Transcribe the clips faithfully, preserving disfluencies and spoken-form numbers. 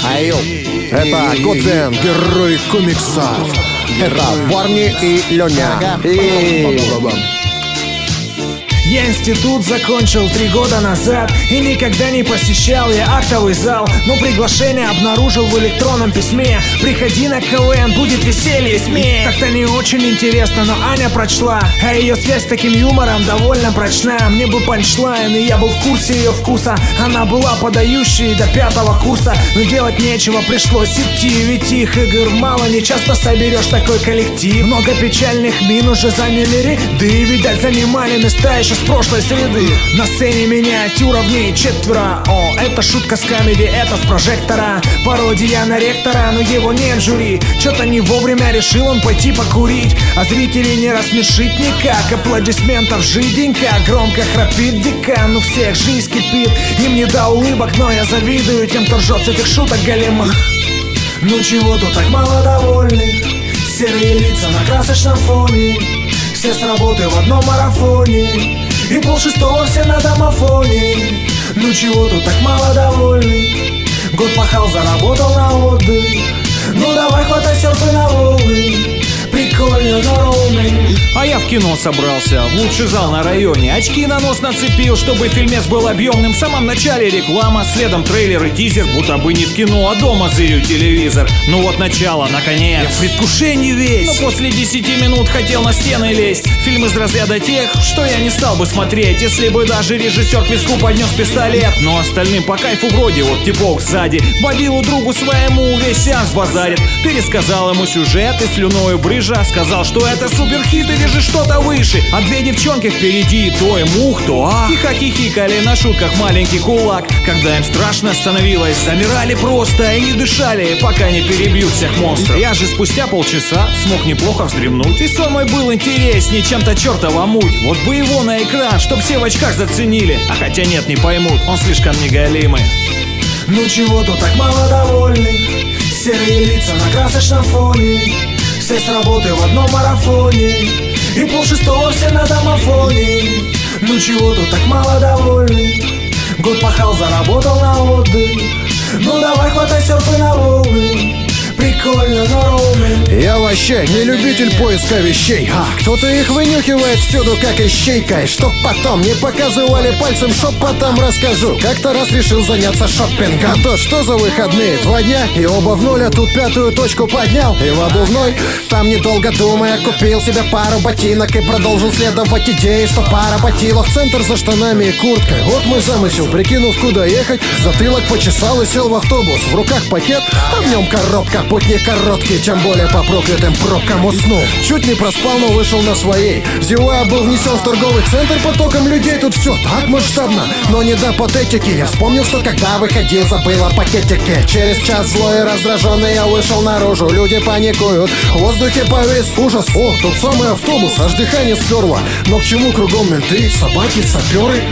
Айо, это Годзен, герой комиксов. Это Барни и Лёня. И... Я институт закончил три года назад и никогда не посещал я актовый зал, но приглашение обнаружил в электронном письме. Приходи на КВН, будет веселье и смех. Так-то не очень интересно, но Аня прочла, а ее связь с таким юмором довольно прочна. Мне бы панчлайн, и я был в курсе ее вкуса. Она была подающей до пятого курса, но делать нечего, пришлось идти. Ведь их игр мало, не часто соберешь такой коллектив. Много печальных мин уже заняли ряды, видать, занимали места еще с прошлой среды. На сцене миниатюра, в ней четверо. О, это шутка с камеди, это с прожектора. Пародия на ректора, но его нет в жюри. Чё-то не вовремя решил он пойти покурить, а зрителей не рассмешить никак. Аплодисментов жиденько, громко храпит декан. У всех жизнь кипит, им не до улыбок, но я завидую тем, кто ржет с этих шуток големых. Ну чего тут так мало довольных? Серые лица на красочном фоне, все с работы в одном марафоне, и полшестого все на домофоне. Ну чего тут так мало довольных? Год пахал, заработал на отдых. Ну давай хватай серфы на волны. Прикольно, но роуминг. А я в кино собрался, в лучший зал на районе. Очки на нос нацепил, чтобы фильмец был объемным. В самом начале реклама, следом трейлер и тизер. Будто бы не в кино, а дома зырю телевизор. Ну вот начало, наконец. Я в предвкушении весь, но после десяти минут хотел на стены лезть. Фильм из разряда тех, что я не стал бы смотреть, если бы даже режиссер к виску поднес пистолет. Но остальным по кайфу вроде, вот типок сзади мобилу другу своему весь сеанс базарит. Пересказал ему сюжет и слюною брыжа сказал, что это суперхит или же что-то выше. А две девчонки впереди, то им ух, то ах. Тихо хихикали на шутках маленький кулак. Когда им страшно становилось, замирали просто и не дышали, пока не перебьют всех монстров. Я же спустя полчаса смог неплохо вздремнуть, и сон мой был интереснее чем-то чертова муть. Вот бы его на экран, чтоб все в очках заценили. А хотя нет, не поймут, он слишком неголимый. Ну чего тут так мало довольных? Серые лица на красочном фоне, все с работы в одном марафоне, и полшестого все на домофоне. Ну чего тут так мало довольных? Год пахал, заработал на отдых. Ну давай хватай серфы на волны. Прикольно, но роуминг. Я вообще не любитель поиска вещей. а, Кто-то их вынюхивает всюду, как ищейкой. Чтоб потом не показывали пальцем, шепотом расскажу. Как-то раз решил заняться шоппингом. А то что за выходные? Два дня и оба в ноль, а тут пятую точку поднял. И в обувной, там недолго думая, купил себе пару ботинок и продолжил следовать идее, что пара ботила в центр за штанами и курткой. Вот мой замысел, прикинув, куда ехать, затылок почесал и сел в автобус. В руках пакет, а в нем коробка. Путь не короткий, тем более по проклятым пробкам уснул. Чуть не проспал, но вышел на своей. Зевая был внесен в торговый центр потоком людей. Тут все так масштабно, но не до патетики. Я вспомнил, что когда выходил, забыл о пакетике. Через час злой и раздраженный я вышел наружу. Люди паникуют, в воздухе повис ужас. О, тот самый автобус, аж дыхание сперло. Но к чему кругом менты, собаки, саперы?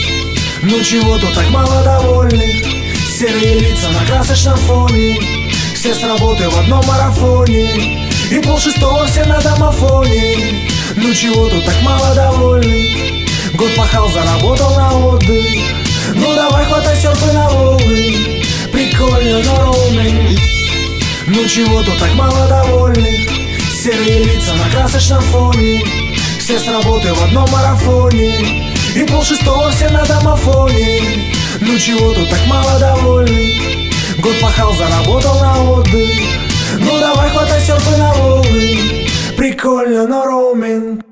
Ну чего тут так мало довольных? Серые лица на красочном фоне, все с работы в одном марафоне, и полшестого все на домофоне. Ну чего тут так мало довольных? Год пахал, заработал на отдых. Ну давай хватай серфы на волны. Прикольно, но роуминг. Ну чего тут так мало довольных? Серые лица на красочном фоне, все с работы в одном марафоне, и полшестого все на домофоне. Ну чего тут так мало довольных? Год пахал, заработал на отдых. Ну давай хватай серфы на волны. Прикольно, но роуминг.